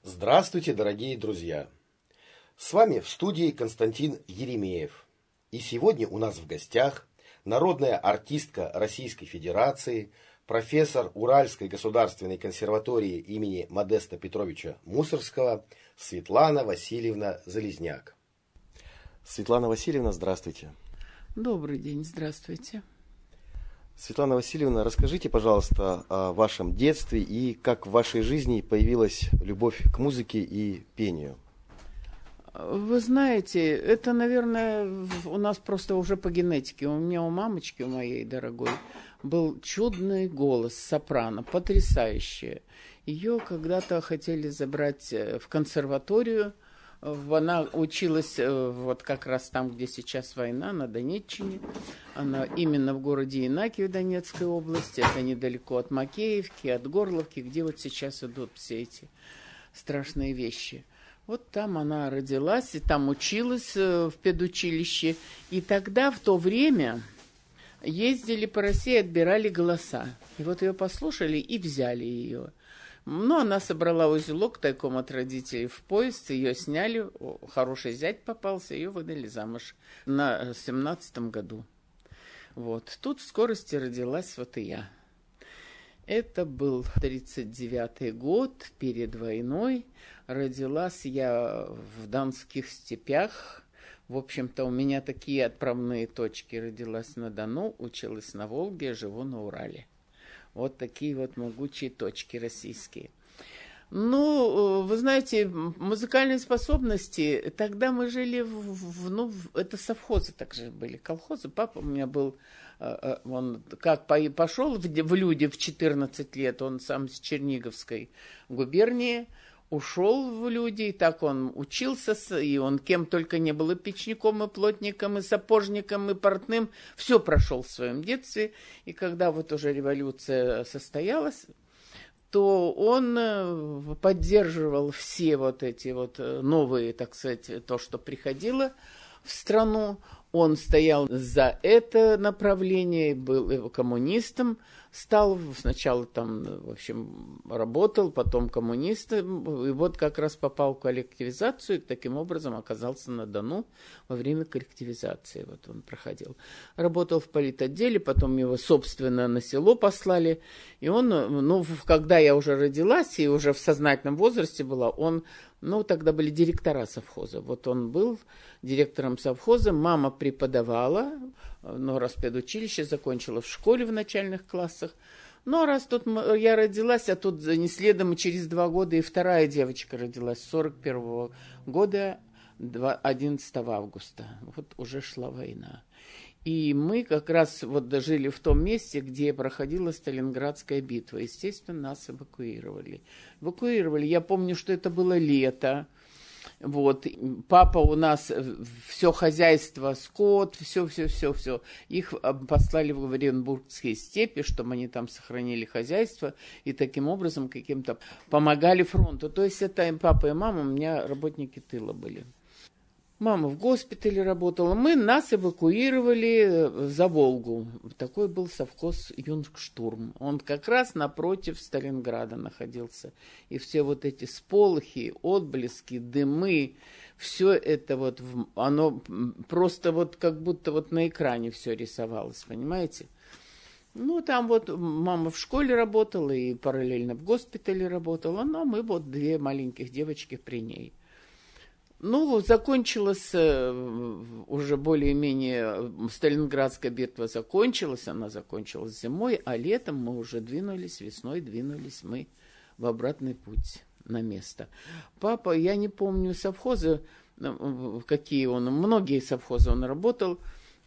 Здравствуйте, дорогие друзья! С вами в студии Константин Еремеев. И сегодня у нас в гостях народная артистка Российской Федерации, профессор Уральской государственной консерватории имени Модеста Петровича Мусоргского Светлана Васильевна Залезняк. Светлана Васильевна, здравствуйте. Добрый день, здравствуйте. Светлана Васильевна, расскажите, пожалуйста, о вашем детстве и как в вашей жизни появилась любовь к музыке и пению. Вы знаете, это, наверное, у нас просто уже по генетике. У меня, у мамочки, у моей дорогой, был чудный голос, сопрано, потрясающее. Ее когда-то хотели забрать в консерваторию. Она училась вот как раз там, где сейчас война, на Донеччине. Она именно в городе Инакиев Донецкой области. Это недалеко от Макеевки, от Горловки, где вот сейчас идут все эти страшные вещи. Вот там она родилась, и там училась в педучилище. И тогда, в то время, ездили по России, отбирали голоса. И вот ее послушали и взяли ее. Но она собрала узелок тайком от родителей в поезд, ее сняли, хороший зять попался, ее выдали замуж на 17-м году. Вот, тут в скорости родилась вот и я. Это был 39-й год, перед войной. Родилась я в Донских степях. В общем-то, у меня такие отправные точки. Родилась на Дону, училась на Волге, живу на Урале. Вот такие вот могучие точки российские. Ну, вы знаете, музыкальные способности, тогда мы жили, это совхозы также были, колхозы. Папа у меня был, он как пошел в люди в 14 лет, он сам с Черниговской губернии, ушел в люди, и так он учился, и он кем только не был, и печником, и плотником, и сапожником, и портным, все прошел в своем детстве, и когда вот уже революция состоялась, то он поддерживал все вот эти вот новые, так сказать, то, что приходило в страну, он стоял за это направление, был коммунистом, стал сначала там, в общем, работал, потом коммунистом, и вот как раз попал в коллективизацию, и таким образом оказался на Дону во время коллективизации, вот он проходил. Работал в политотделе, потом его, собственно, на село послали, и он, ну, когда я уже родилась и уже в сознательном возрасте была, он, ну, тогда были директора совхоза, вот он был директором совхоза, мама преподавала, но раз педучилище закончила в школе в начальных классах. Но раз тут я родилась, а тут не следом, и через 2 года и вторая девочка родилась, 41-го года, 11 августа. Вот уже шла война. И мы как раз вот дожили в том месте, где проходила Сталинградская битва. Естественно, нас эвакуировали. Я помню, что это было лето. Вот, папа у нас все хозяйство, скот, все. Их послали в Оренбургские степи, чтобы они там сохранили хозяйство и таким образом каким-то помогали фронту. То есть это папа и мама у меня работники тыла были. Мама в госпитале работала. Нас эвакуировали за Волгу. Такой был совхоз Юнгштурм. Он как раз напротив Сталинграда находился. И все вот эти сполохи, отблески, дымы, все это вот, оно просто вот как будто вот на экране все рисовалось, понимаете? Ну, там вот мама в школе работала и параллельно в госпитале работала. Но мы вот 2 маленьких девочки при ней. Ну, закончилась уже более-менее, Сталинградская битва закончилась, она закончилась зимой, а летом мы уже весной двинулись мы в обратный путь на место. Папа, я не помню совхозы, какие он, многие совхозы он работал,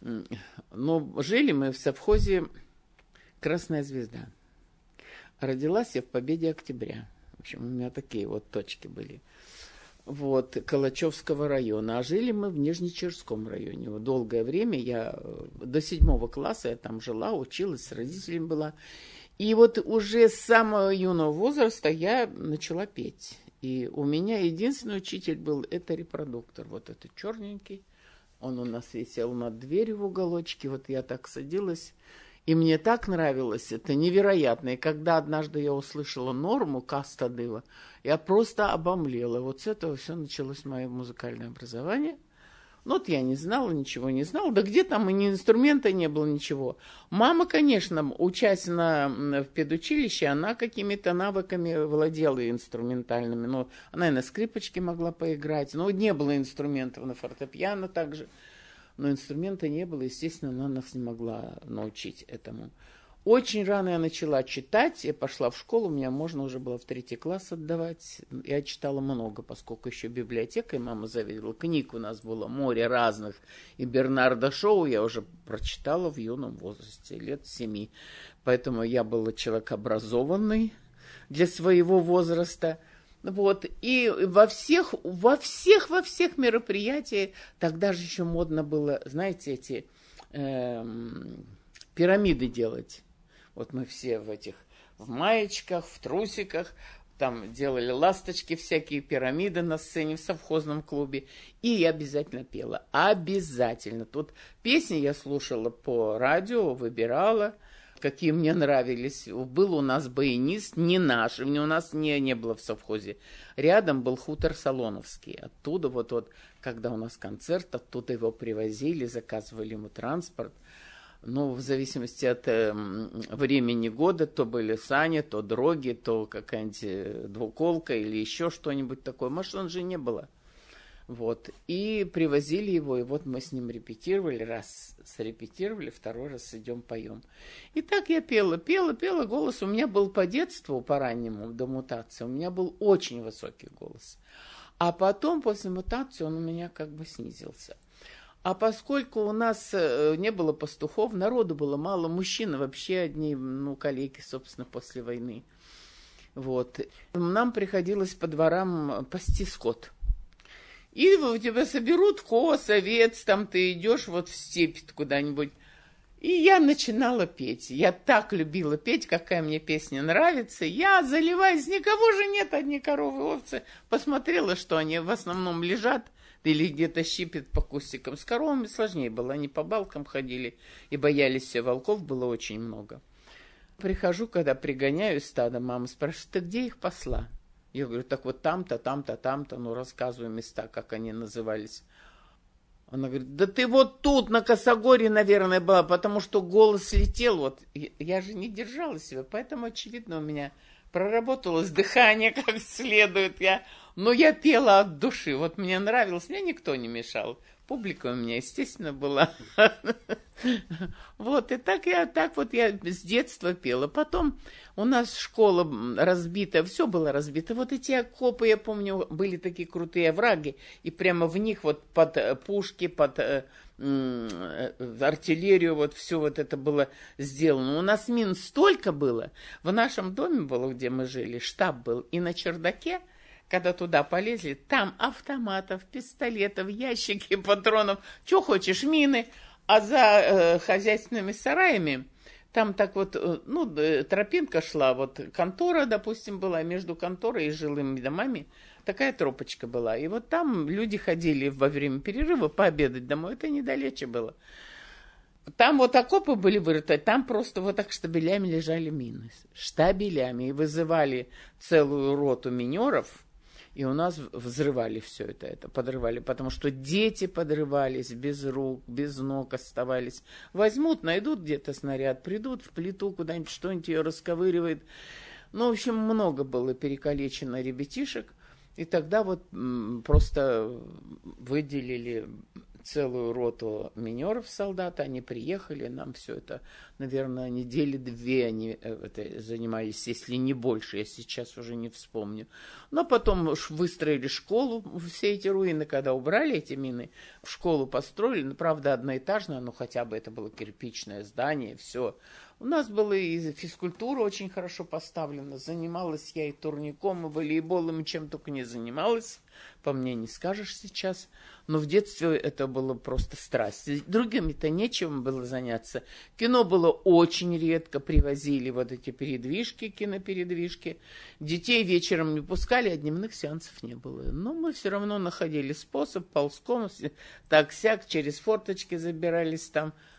но жили мы в совхозе «Красная звезда». Родилась я в Победе Октября. В общем, у меня такие вот точки были. Вот, Калачевского района. А жили мы в Нижнечерском районе. Вот долгое время я до 7 класса я там жила, училась, с родителями была. И вот уже с самого юного возраста я начала петь. И у меня единственный учитель был, это репродуктор. Вот этот черненький. Он у нас висел над дверью в уголочке. Вот я так садилась И мне так нравилось это, невероятно. И когда однажды я услышала норму Каста Дыва, я просто обомлела. Вот с этого все началось мое музыкальное образование. Ну, вот я не знала, ничего не знала. Да где там и ни инструмента не было, ничего. Мама, конечно, учась в педучилище, она какими-то навыками владела инструментальными. Ну, она и на скрипочке могла поиграть. Но не было инструментов на фортепиано также. Но инструмента не было, естественно, она нас не могла научить этому. Очень рано я начала читать, я пошла в школу, меня можно уже было в 3 класс отдавать. Я читала много, поскольку еще библиотекой мама заведовала. Книг у нас было море разных. И Бернарда Шоу я уже прочитала в юном возрасте, лет 7. Поэтому я была человек образованный для своего возраста. Вот, и во всех мероприятиях, тогда же еще модно было, знаете, эти пирамиды делать. Вот мы все в маечках, в трусиках, там делали ласточки всякие, пирамиды на сцене в совхозном клубе. И я обязательно пела, обязательно. Тут песни я слушала по радио, выбирала, какие мне нравились. Был у нас баянист, не наш, у нас не было в совхозе. Рядом был хутор Солоновский. Оттуда когда у нас концерт, оттуда его привозили, заказывали ему транспорт. Ну, в зависимости от времени года, то были сани, то дроги, то какая-нибудь двуколка или еще что-нибудь такое. Машин же не было. Вот. И привозили его, и вот мы с ним репетировали. Раз срепетировали, второй раз идем поем. И так я пела. Голос у меня был по детству, по раннему, до мутации. У меня был очень высокий голос. А потом, после мутации, он у меня как бы снизился. А поскольку у нас не было пастухов, народу было мало, мужчин вообще одни, калеки, собственно, после войны. Вот. Нам приходилось по дворам пасти скот. И у тебя соберут коз, овец, там ты идешь в степь куда-нибудь. И я начинала петь. Я так любила петь, какая мне песня нравится. Я заливаюсь, никого же нет, одни коровы, овцы. Посмотрела, что они в основном лежат или где-то щипят по кустикам. С коровами сложнее было, они по балкам ходили и боялись все, волков было очень много. Прихожу, когда пригоняю стадо, мама спрашивает, ты где их пасла? Я говорю, так вот там-то, рассказываю места, как они назывались. Она говорит, да ты вот тут, на Косогоре, наверное, была, потому что голос летел. Я же не держала себя, поэтому, очевидно, у меня проработалось дыхание как следует. Но я пела от души. Мне нравилось, мне никто не мешал. Публика у меня, естественно, была. И так я с детства пела. Потом у нас школа разбита, все было разбито. Эти окопы, я помню, были такие крутые овраги, и прямо в них под пушки, под артиллерию, все это было сделано. У нас мин столько было. В нашем доме было, где мы жили, штаб был, и на чердаке, когда туда полезли, там автоматов, пистолетов, ящики, патронов, что хочешь, мины. А за хозяйственными сараями, там тропинка шла, контора, допустим, была, между конторой и жилыми домами такая тропочка была. И там люди ходили во время перерыва пообедать домой, это недалече было. Там окопы были вырыты, там просто так штабелями лежали мины. Штабелями. И вызывали целую роту минеров, и у нас взрывали все это подрывали, потому что дети подрывались, без рук, без ног оставались. Возьмут, найдут где-то снаряд, придут в плиту куда-нибудь, что-нибудь ее расковыривает. В общем, много было перекалечено ребятишек. И тогда просто выделили целую роту минеров, солдат, они приехали, нам все это, наверное, недели 2 они занимались, если не больше, я сейчас уже не вспомню. Но потом выстроили школу, все эти руины, когда убрали эти мины, в школу построили, правда, одноэтажная, но хотя бы это было кирпичное здание, все. У нас была и физкультура очень хорошо поставлена, занималась я и турником, и волейболом, и чем только не занималась, по мне не скажешь сейчас, но в детстве это было просто страсть. Другими-то нечем было заняться. Кино было очень редко, привозили эти передвижки, кинопередвижки. Детей вечером не пускали, а дневных сеансов не было. Но мы все равно находили способ, ползком, так-сяк, через форточки забирались там.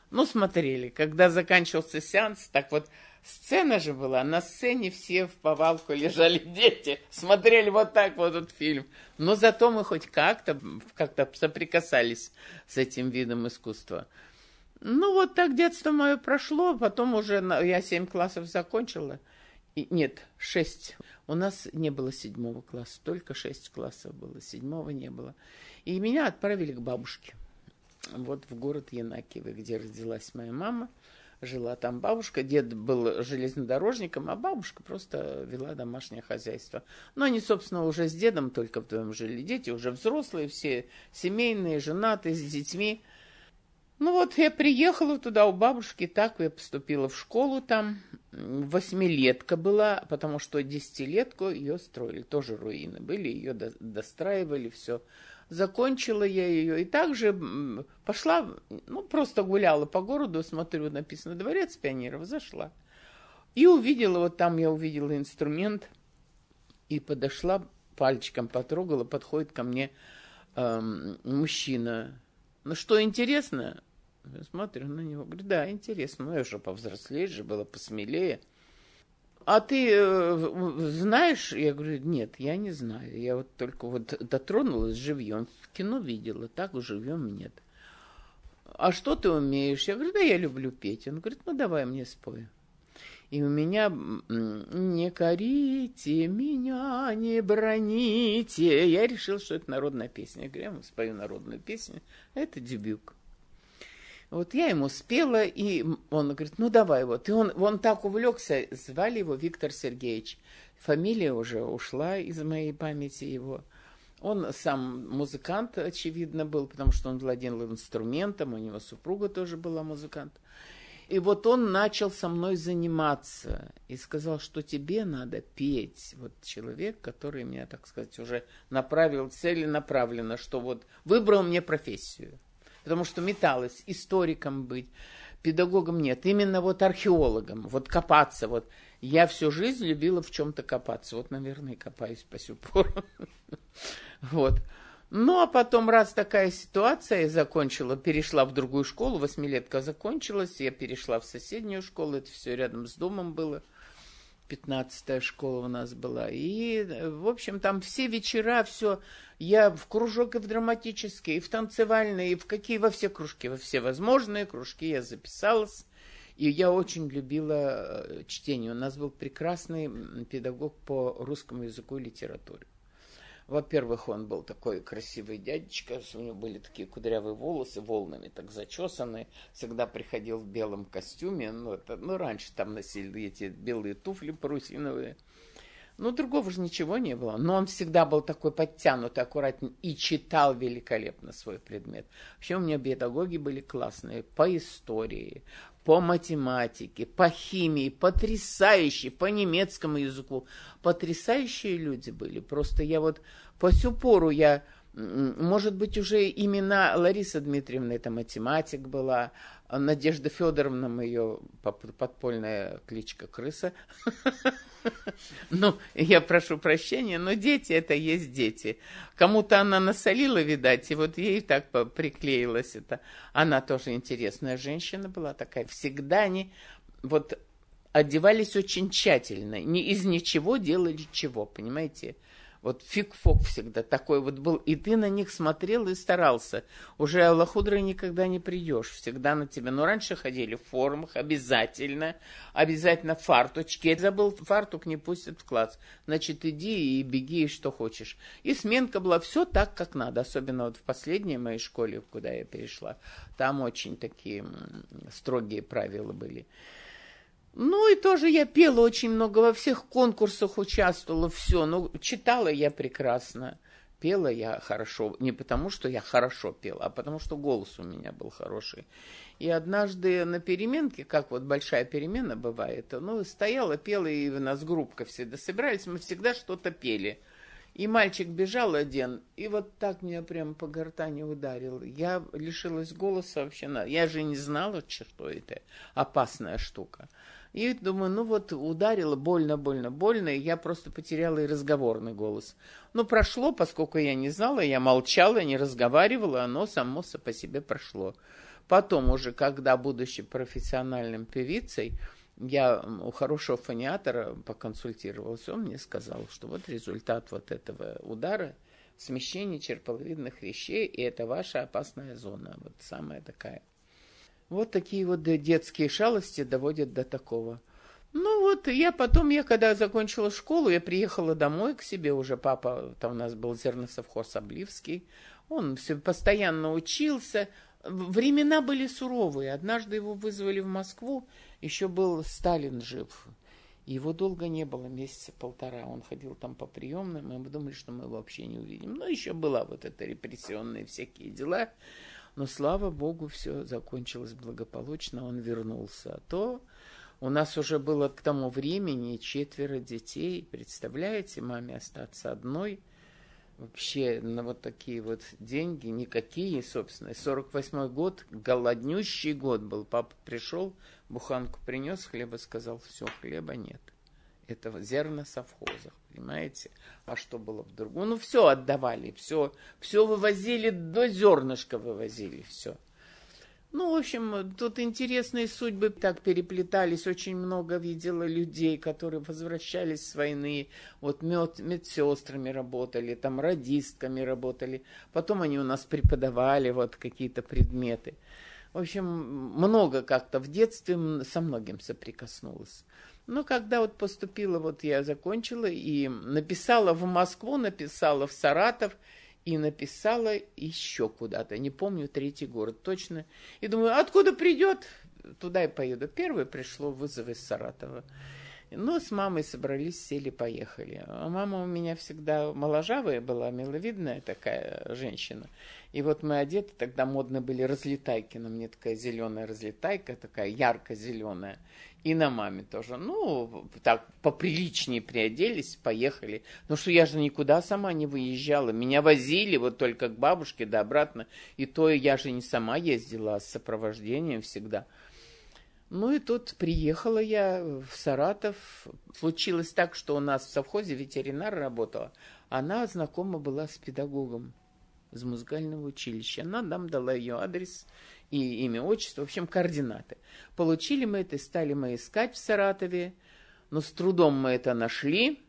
Ну, смотрели. Когда заканчивался сеанс, так вот, сцена же была, на сцене все в повалку лежали дети, смотрели вот так вот этот фильм. Но зато мы хоть как-то соприкасались с этим видом искусства. Ну, вот так детство мое прошло, потом уже я 7 классов закончила. Нет, 6. У нас не было 7 класса, только 6 классов было, 7 не было. И меня отправили к бабушке. Вот в город Янакиево, где родилась моя мама. Жила там бабушка. Дед был железнодорожником, а бабушка просто вела домашнее хозяйство. Но они, собственно, уже с дедом только вдвоем жили. Дети уже взрослые, все семейные, женатые, с детьми. Ну вот я приехала туда у бабушки, так я поступила в школу там. 8-летка была, потому что 10-летку ее строили. Тоже руины были, ее достраивали, все. Закончила я ее и также пошла, ну, просто гуляла по городу, смотрю, написано «Дворец пионеров», зашла. И увидела, вот там я увидела инструмент, и подошла, пальчиком потрогала, подходит ко мне мужчина. Ну, что интересно? Я смотрю на него, говорю, да, интересно, ну, я уже повзрослее же, была посмелее. А ты знаешь? Я говорю, нет, я не знаю. Я вот только вот дотронулась живьем, в кино видела, так живьем нет. А что ты умеешь? Я говорю, да я люблю петь. Он говорит, ну давай мне спой. И у меня не корите меня, не броните. Я решила, что это народная песня. Я говорю, я вам спою народную песню. Это дебют. Вот я ему спела, и он говорит, ну давай вот. И он так увлекся, звали его Виктор Сергеевич. Фамилия уже ушла из моей памяти его. Он сам музыкант, очевидно, был, потому что он владел инструментом, у него супруга тоже была музыкант. И вот он начал со мной заниматься и сказал, что тебе надо петь. Вот человек, который меня, так сказать, уже направил целенаправленно, что вот выбрал мне профессию. Потому что металась историком быть, педагогом нет, именно вот археологом, вот копаться. Вот я всю жизнь любила в чем-то копаться. Вот, наверное, и копаюсь по сю пору. Вот. Ну, а потом, раз такая ситуация, я закончила, перешла в другую школу, 8-летка закончилась, я перешла в соседнюю школу, это все рядом с домом было. 15-я школа у нас была. И, в общем, там все вечера, все. Я в кружок и в драматический, и в танцевальный, и во все кружки, во все возможные кружки я записалась. И я очень любила чтение. У нас был прекрасный педагог по русскому языку и литературе. Во-первых, он был такой красивый дядечка, у него были такие кудрявые волосы, волнами так зачесанные, всегда приходил в белом костюме, раньше там носили эти белые туфли парусиновые. Ну, другого же ничего не было. Но он всегда был такой подтянутый, аккуратный и читал великолепно свой предмет. Вообще у меня педагоги были классные по истории, по математике, по химии, потрясающие, по немецкому языку. Потрясающие люди были. Просто я вот по сю пору может быть, уже имена Лариса Дмитриевна, это математик была, Надежда Федоровна, ее подпольная кличка Крыса. Ну, я прошу прощения, но дети это есть дети. Кому-то она насолила, видать, и вот ей так приклеилось это. Она тоже интересная женщина была такая. Всегда они вот одевались очень тщательно. Не из ничего делали чего, понимаете? Вот фиг-фок всегда такой вот был. И ты на них смотрел и старался. Уже лохудрой никогда не придешь. Всегда на тебя. Но раньше ходили в формах обязательно. Обязательно фарточки. Я забыл фартук, не пустят в класс. Значит, иди и беги, и что хочешь. И сменка была все так, как надо. Особенно вот в последней моей школе, куда я перешла. Там очень такие строгие правила были. Ну, и тоже я пела очень много, во всех конкурсах участвовала, все. Ну, читала я прекрасно, пела я хорошо. Не потому, что я хорошо пела, а потому, что голос у меня был хороший. И однажды на переменке, как вот большая перемена бывает, ну, стояла, пела, и у нас группка всегда собирались, мы всегда что-то пели. И мальчик бежал один, и вот так меня прямо по гортани ударил. Я лишилась голоса вообще. Я же не знала, что это опасная штука. И думаю, ну вот ударило больно, и я просто потеряла и разговорный голос. Ну, прошло, поскольку я не знала, я молчала, не разговаривала, оно само по себе прошло. Потом уже, когда, будучи профессиональным певицей, я у хорошего фониатора поконсультировалась, он мне сказал, что вот результат вот этого удара, смещение черполовидных вещей, и это ваша опасная зона, вот самая такая. Вот такие вот детские шалости доводят до такого. Ну вот, я когда закончила школу, я приехала домой к себе, уже папа, там у нас был зерносовхоз Обливский, он все постоянно учился. Времена были суровые. Однажды его вызвали в Москву, еще был Сталин жив. Его долго не было, месяца полтора. Он ходил там по приемным, и мы думали, что мы его вообще не увидим. Но еще была вот эта репрессионные всякие дела. Но, слава богу, все закончилось благополучно, он вернулся. А то у нас уже было к тому времени 4 детей. Представляете, маме остаться одной? Вообще на вот такие вот деньги, никакие, собственно. 48-й год, голоднющий год был. Папа пришел, буханку принес, хлеба сказал, все, хлеба нет. Это зерна совхозах, понимаете? А что было в другом? Ну, все отдавали, все вывозили, до зернышка вывозили, все. Ну, в общем, тут интересные судьбы так переплетались. Очень много видела людей, которые возвращались с войны. Вот медсестрами работали, там радистками работали. Потом они у нас преподавали вот какие-то предметы. В общем, много как-то в детстве со многим соприкоснулась. Но когда вот поступила, вот я закончила и написала в Москву, написала в Саратов, и написала еще куда-то, не помню, 3-й город точно. И думаю, откуда придет, туда и поеду. Первое пришло вызов из Саратова. Ну, с мамой собрались, сели, поехали. А мама у меня всегда моложавая была, миловидная такая женщина. И вот мы одеты, тогда модно были разлетайки. На мне такая зеленая разлетайка, такая ярко-зеленая. И на маме тоже. Ну, так поприличнее приоделись, поехали. Ну что, я же никуда сама не выезжала. Меня возили вот только к бабушке, да обратно. И то я же не сама ездила, а с сопровождением всегда. Ну и тут приехала я в Саратов. Случилось так, что у нас в совхозе ветеринар работала. Она знакома была с педагогом из музыкального училища. Она нам дала ее адрес и имя, отчество, в общем, координаты. Получили мы это, стали мы искать в Саратове, но с трудом мы это нашли,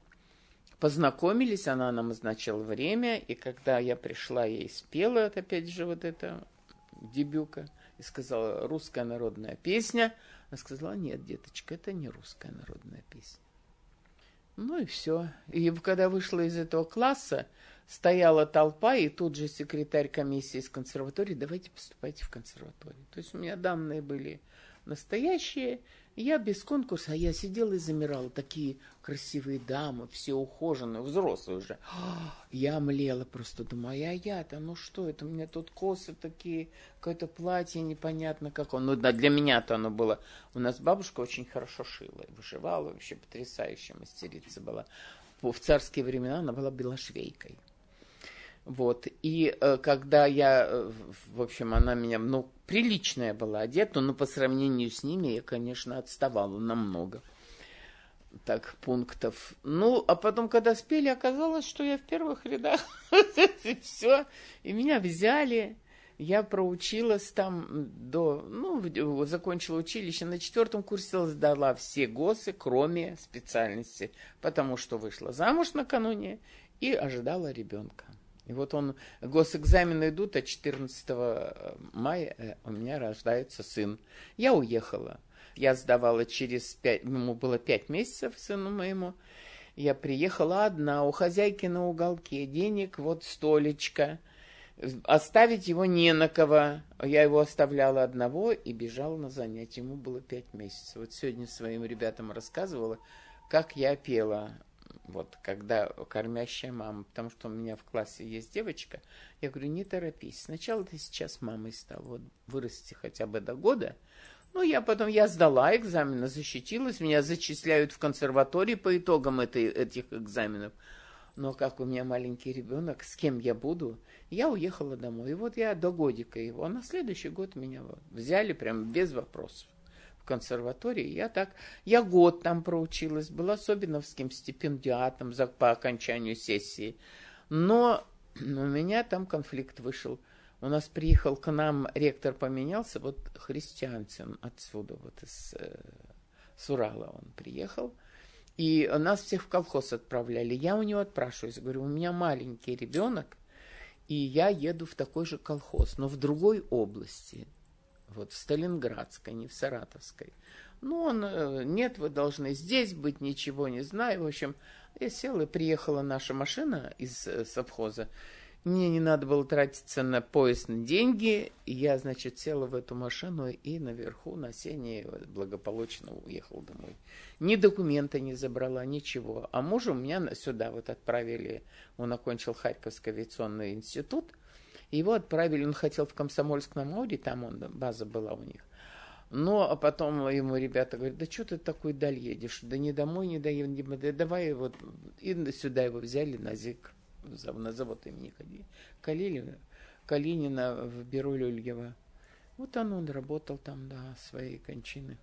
познакомились, она нам назначила время, и когда я пришла, я и спела, опять же, вот это дебюка, и сказала, русская народная песня. Она сказала, нет, деточка, это не русская народная песня. Ну и все. И когда вышла из этого класса, стояла толпа, и тут же секретарь комиссии из консерватории, давайте поступайте в консерваторию. То есть у меня данные были настоящие, я без конкурса, а я сидела и замирала. Такие красивые дамы, все ухоженные, взрослые уже. Я млела просто, думаю, а я-то, ну что это, у меня тут косы такие, какое-то платье непонятно какое. Ну да, для меня-то оно было. У нас бабушка очень хорошо шила, вышивала, вообще потрясающая мастерица была. В царские времена она была белошвейкой. Вот, и когда я, в общем, она меня, ну, приличная была одета, но по сравнению с ними я, конечно, отставала намного. Так, пунктов. Ну, а потом, когда спели, оказалось, что я в первых рядах. Все, и меня взяли. Я проучилась там закончила училище. На 4-м курсе сдала все ГОСы, кроме специальности, потому что вышла замуж накануне и ожидала ребенка. И вот госэкзамены идут, а 14 мая у меня рождается сын. Я уехала. Я сдавала ему было 5 месяцев, сыну моему. Я приехала одна, у хозяйки на уголке, денег, вот столечко. Оставить его не на кого. Я его оставляла одного и бежала на занятия. Ему было 5 месяцев. Вот сегодня своим ребятам рассказывала, как я пела. Вот, когда кормящая мама, потому что у меня в классе есть девочка, я говорю, не торопись, сначала ты сейчас мамой стала, вот вырасти хотя бы до года. Ну, я сдала экзамены, защитилась, меня зачисляют в консерватории по итогам этих экзаменов. Но как у меня маленький ребенок, с кем я буду, я уехала домой. И вот я до годика его, а на следующий год меня взяли прям без вопросов в консерватории. Я год там проучилась, была особенновским стипендиатом по окончанию сессии. Но у меня там конфликт вышел. У нас приехал к нам, ректор поменялся, вот Христианцин отсюда, вот с Урала он приехал. И нас всех в колхоз отправляли. Я у него отпрашиваюсь, говорю, у меня маленький ребенок, и я еду в такой же колхоз, но в другой области, вот в Сталинградской, не в Саратовской. Ну, он, нет, вы должны здесь быть, ничего не знаю. В общем, я села, и приехала наша машина из совхоза. Мне не надо было тратиться на поезд, на деньги. Я, значит, села в эту машину и наверху на сене благополучно уехала домой. Ни документа не забрала, ничего. А мужа у меня сюда вот отправили. Он окончил Харьковский авиационный институт. Его отправили, он хотел в Комсомольск-на-Амуре, там база была у них. Но потом ему ребята говорят, да что ты такой даль едешь? Да не домой, не доедем, да давай вот. И сюда его взяли на ЗИК. На завод имени Калинина в бюро Люльева. Вот он работал там до своей кончины.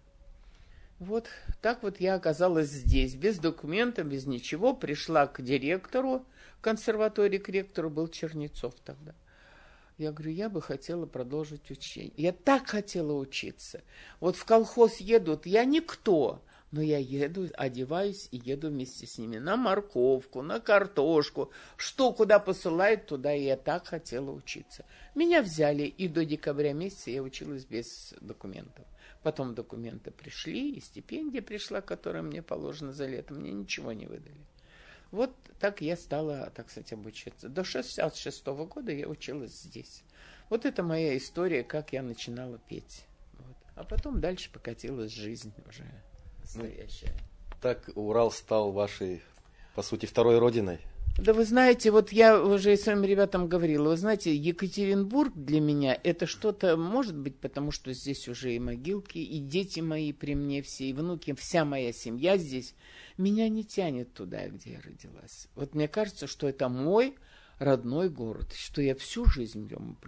Вот так вот я оказалась здесь, без документов, без ничего. Пришла к директору консерватории, к ректору был Чернецов тогда. Я говорю, я бы хотела продолжить учение. Я так хотела учиться. Вот в колхоз едут, я никто. Но я еду, одеваюсь и еду вместе с ними на морковку, на картошку. Что куда посылают, туда и я так хотела учиться. Меня взяли, и до декабря месяца я училась без документов. Потом документы пришли, и стипендия пришла, которая мне положена за лето. Мне ничего не выдали. Вот так я стала, так сказать, обучаться. До 66-го года я училась здесь. Вот это моя история, как я начинала петь. Вот. А потом дальше покатилась жизнь уже. Настоящая. Так Урал стал вашей, по сути, второй родиной? Да вы знаете, вот я уже своим ребятам говорила, вы знаете, Екатеринбург для меня это что-то, может быть, потому что здесь уже и могилки, и дети мои при мне все, и внуки, вся моя семья здесь. Меня не тянет туда, где я родилась. Вот мне кажется, что это мой родной город, что я всю жизнь в нем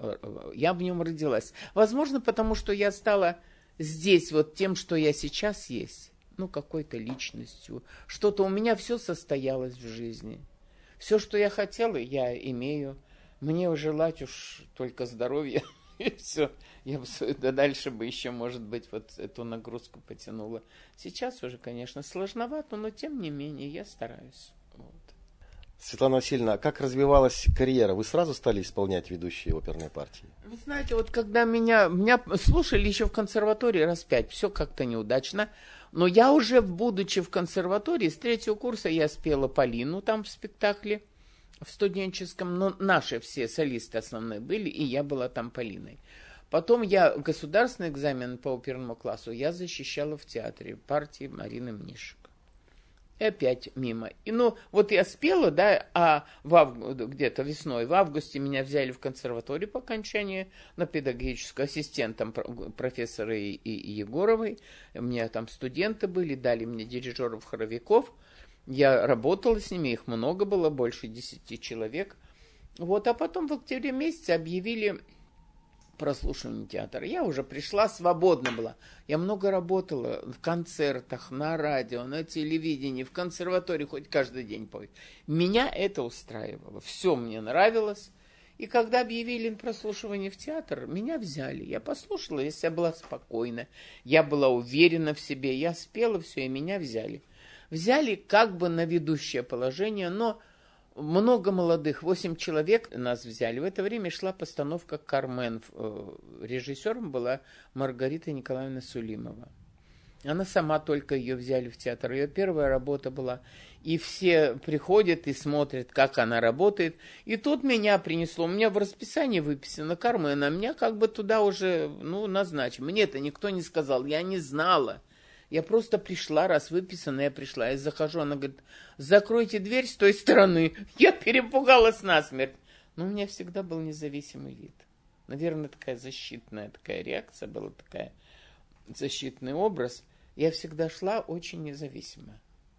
я в нем родилась. Возможно, потому что я стала здесь вот тем, что я сейчас есть, ну, какой-то личностью. Что-то у меня все состоялось в жизни. Все, что я хотела, я имею. Мне желать уж только здоровья, и все. Я бы дальше бы еще, может быть, вот эту нагрузку потянула. Сейчас уже, конечно, сложновато, но тем не менее я стараюсь. Вот. Светлана Васильевна, как развивалась карьера? Вы сразу стали исполнять ведущие оперные партии? Вы знаете, вот когда меня слушали еще в консерватории раз 5, все как-то неудачно. Но я уже, будучи в консерватории, с 3-го курса я спела Полину там в спектакле, в студенческом. Но наши все солисты основные были, и я была там Полиной. Потом я государственный экзамен по оперному классу я защищала в театре партии Марины Мнишек. И опять мимо. И ну, вот я спела, да, а где-то весной, в августе меня взяли в консерваторию по окончании на педагогическую ассистентом профессора Егоровой. У меня там студенты были, дали мне дирижеров-хоровиков. Я работала с ними, их много было, больше 10 человек. Вот, а потом в октябре месяце объявили прослушивание театра. Я уже пришла, свободна была. Я много работала в концертах, на радио, на телевидении, в консерватории, хоть каждый день пою. Меня это устраивало. Все мне нравилось. И когда объявили прослушивание в театр, меня взяли. Я послушала, если я была спокойна, я была уверена в себе, я спела все, и меня взяли. Взяли как бы на ведущее положение, но много молодых, 8 человек нас взяли. В это время шла постановка «Кармен». Режиссером была Маргарита Николаевна Сулимова. Она сама только ее взяли в театр. Ее первая работа была. И все приходят и смотрят, как она работает. И тут меня принесло. У меня в расписании выписано «Кармен», а меня как бы туда уже назначили. Мне-то никто не сказал, я не знала. Я просто пришла, раз выписано, я пришла. Я захожу, она говорит, закройте дверь с той стороны. Я перепугалась насмерть. Но у меня всегда был независимый вид. Наверное, такая защитная такая реакция была, такая защитный образ. Я всегда шла очень независимо.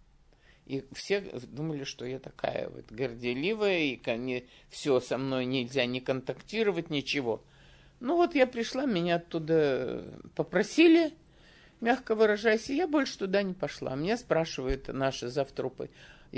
И все думали, что я такая вот горделивая, и все, со мной нельзя не контактировать, ничего. Ну вот я пришла, меня оттуда попросили, мягко выражаясь, и я больше туда не пошла. Меня спрашивает наша завтрупа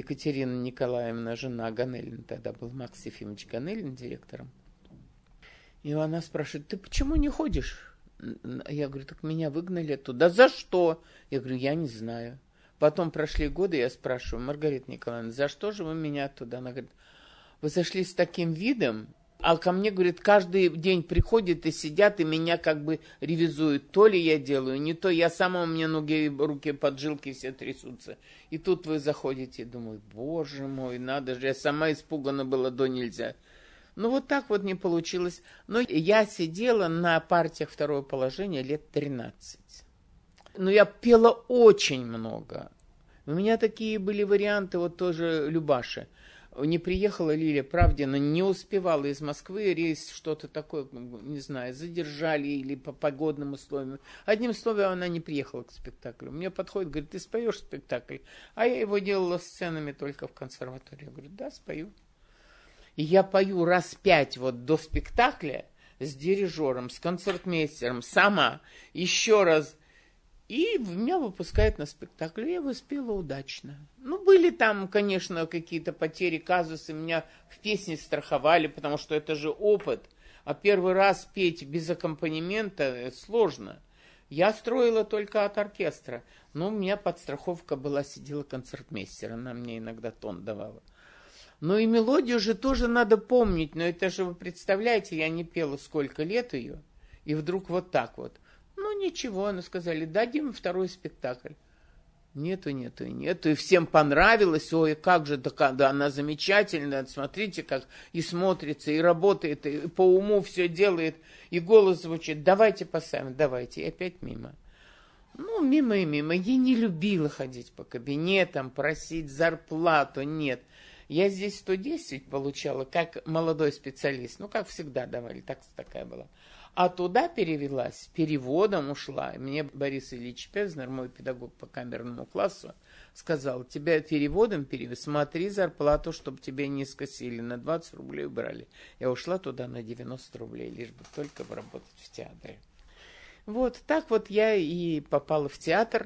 Екатерина Николаевна, жена Ганелина, тогда был Макс Ефимович Ганелин директором. И она спрашивает, ты почему не ходишь? Я говорю, так меня выгнали оттуда. За что? Я говорю, я не знаю. Потом прошли годы, я спрашиваю, Маргарита Николаевна, за что же вы меня оттуда? Она говорит, вы зашли с таким видом, а ко мне, говорит, каждый день приходят и сидят, и меня как бы ревизуют. То ли я делаю, не то. Я сама, у меня ноги, руки, поджилки все трясутся. И тут вы заходите, думаю, боже мой, надо же. Я сама испугана была до нельзя. Ну, вот так вот не получилось. Но я сидела на партиях второе положение лет 13. Но я пела очень много. У меня такие были варианты, вот тоже Любаши. Не приехала Лилия Правдина, не успевала из Москвы, рейс что-то такое, не знаю, задержали или по погодным условиям. Одним словом, она не приехала к спектаклю. Мне подходит, говорит, ты споешь спектакль? А я его делала сценами только в консерватории. Я говорю, да, спою. И я пою раз 5 вот до спектакля с дирижером, с концертмейстером, сама, еще раз. И меня выпускают на спектакль. Я его спела удачно. Ну, были там, конечно, какие-то потери, казусы. Меня в песне страховали, потому что это же опыт. А первый раз петь без аккомпанемента сложно. Я строила только от оркестра. Но у меня подстраховка была, сидела концертмейстер. Она мне иногда тон давала. Ну и мелодию же тоже надо помнить. Но это же, вы представляете, я не пела сколько лет ее. И вдруг вот так вот. Ну, ничего, они сказали, дадим второй спектакль. Нету. И всем понравилось. Ой, как же, да она замечательная. Смотрите, как и смотрится, и работает, и по уму все делает, и голос звучит. Давайте поставим, давайте. И опять мимо. Ну, мимо и мимо. Я не любила ходить по кабинетам, просить зарплату, нет. Я здесь 110 получала, как молодой специалист. Ну, как всегда давали, такая была. А туда перевелась, переводом ушла. Мне Борис Ильич Певзнер, мой педагог по камерному классу, сказал, тебя переводом перевели, смотри зарплату, чтобы тебя не скосили. На 20 рублей убрали. Я ушла туда на 90 рублей, лишь бы только работать в театре. Вот так вот я и попала в театр.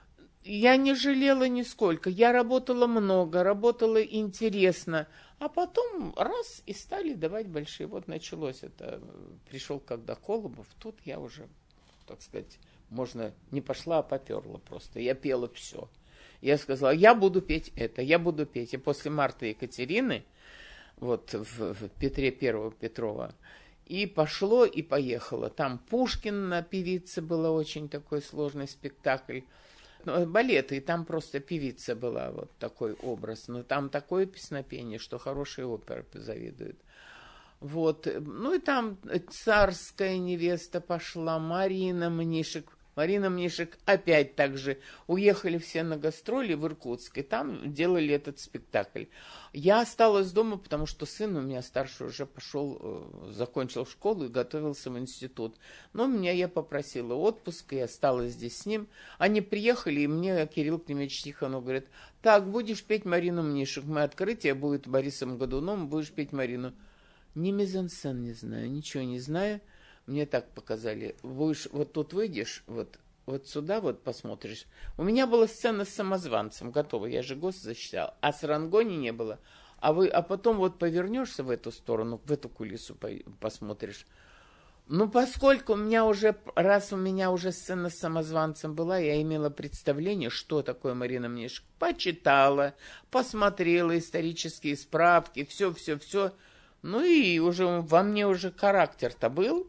Я не жалела нисколько. Я работала много, работала интересно. А потом раз и стали давать большие. Вот началось это. Пришел когда Колобов, тут я уже, так сказать, можно не пошла, а поперла просто. Я пела все. Я сказала, я буду петь это, я буду петь. И после Марты Екатерины, вот в Петре Первого Петрова, и пошло, и поехало. Там Пушкин, певица, была очень такой сложный спектакль. Балеты, и там просто певица была, вот такой образ. Но там такое песнопение, что хорошие оперы завидуют. Вот. Ну и там царская невеста пошла, Марина Мнишек. Марина Мнишек опять так же. Уехали все на гастроли в Иркутск, и там делали этот спектакль. Я осталась дома, потому что сын у меня старший уже пошел, закончил школу и готовился в институт. Но я попросила отпуск, и осталась здесь с ним. Они приехали, и мне Кирилл Климович Тихонов говорит, так, будешь петь Марину Мнишек. Мое открытие будет Борисом Годуновым, будешь петь Марину. Ни мизансцен не знаю, ничего не знаю. Мне так показали, будешь, вот тут выйдешь, вот сюда вот посмотришь. У меня была сцена с самозванцем готова, я же ГОСТ защищал, а с Рангони не было. А потом вот повернешься в эту сторону, в эту кулису посмотришь. Ну, поскольку у меня уже сцена с самозванцем была, я имела представление, что такое Марина Мнишек. Почитала, посмотрела исторические справки, все. Ну и уже во мне уже характер-то был.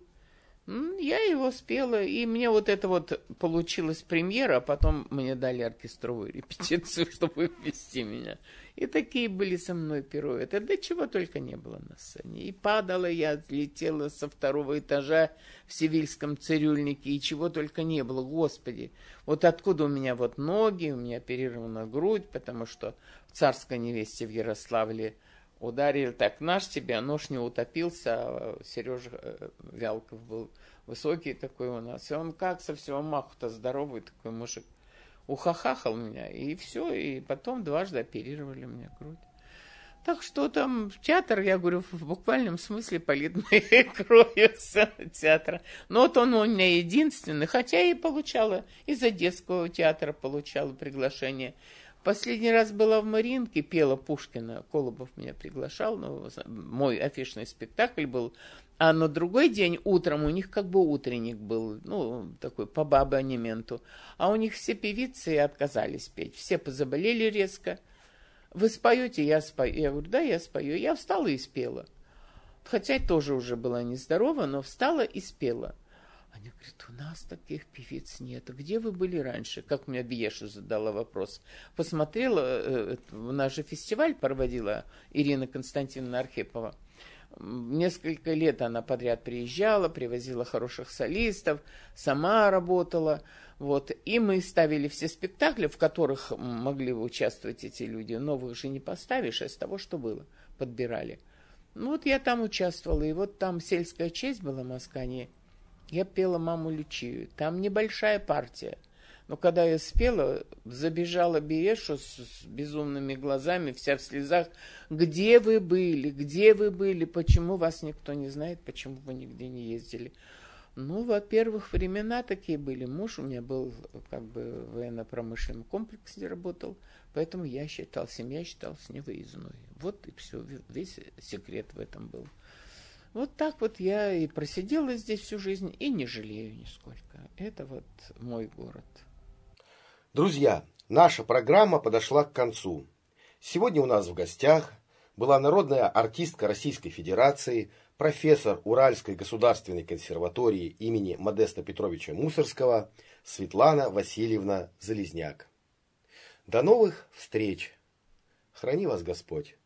Я его спела, и мне вот это вот получилась премьера, а потом мне дали оркестровую репетицию, чтобы ввести меня. И такие были со мной пируэты. Да чего только не было на сцене. И падала я, летела со 2-го этажа в Севильском цирюльнике, и чего только не было, Господи. Вот откуда у меня вот ноги, у меня оперирована грудь, потому что в царской невесте в Ярославле ударили так, наш тебя, нож не утопился, а Сережа Вялков был высокий такой у нас, и он как со всего маху-то здоровый такой мужик, ухахахал меня, и все, и потом дважды оперировали мне грудь. Так что там театр, я говорю, в буквальном смысле полит моей кровью сцена театра. Но вот он у меня единственный, хотя и получала, из Одесского театра получала приглашение. Последний раз была в Мариинке, пела Пушкина. Колобов меня приглашал, но мой афишный спектакль был. А на другой день утром у них как бы утренник был, ну, такой по абонементу. А у них все певицы отказались петь. Все позаболели резко. Вы споете? Я спою. Я говорю, да, я спою. Я встала и спела. Хотя тоже уже была нездорова, но встала и спела. Они говорят, у нас таких певиц нет. Где вы были раньше? Как мне Биеша задала вопрос. Посмотрела, у нас же фестиваль проводила Ирина Константиновна Архипова. Несколько лет она подряд приезжала, привозила хороших солистов, сама работала. Вот. И мы ставили все спектакли, в которых могли участвовать эти люди. Новых же не поставишь, а из того, что было, подбирали. Ну вот я там участвовала, и вот там «Сельская честь» была в Маскане. Я пела «Маму Лючию». Там небольшая партия. Но когда я спела, забежала Биешу с безумными глазами, вся в слезах. Где вы были? Где вы были? Почему вас никто не знает? Почему вы нигде не ездили? Ну, во-первых, времена такие были. Муж у меня был как бы в военно-промышленном комплексе работал. Поэтому я считал, семья считалась невыездной. Вот и все. Весь секрет в этом был. Вот так вот я и просидела здесь всю жизнь и не жалею нисколько. Это вот мой город. Друзья, наша программа подошла к концу. Сегодня у нас в гостях была народная артистка Российской Федерации, профессор Уральской государственной консерватории имени Модеста Петровича Мусоргского Светлана Васильевна Залезняк. До новых встреч! Храни вас Господь!